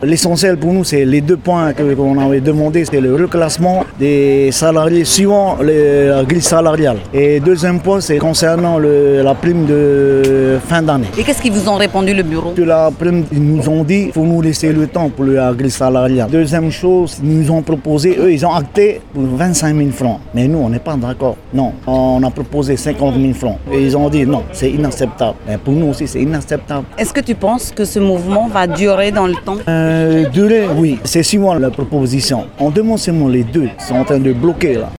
L'essentiel pour nous, c'est les 2 points qu'on avait demandé, c'est le reclassement des salariés suivant la grille salariale. Et deuxième point, c'est concernant la prime de fin d'année. Et qu'est-ce qu'ils vous ont répondu, le bureau? Que la prime, ils nous ont dit qu'il faut nous laisser le temps pour la grille salariale. Deuxième chose, ils nous ont proposé, eux, ils ont acté pour 25 000 francs. Mais nous, on n'est pas d'accord. Non, on a proposé 50 000 francs. Et ils ont dit non, c'est inacceptable. Mais pour nous aussi, c'est inacceptable. Est-ce que tu penses que ce mouvement va durer dans le temps? Durer, oui. C'est suivant la proposition. On demande seulement les deux. Ils sont en train de bloquer là.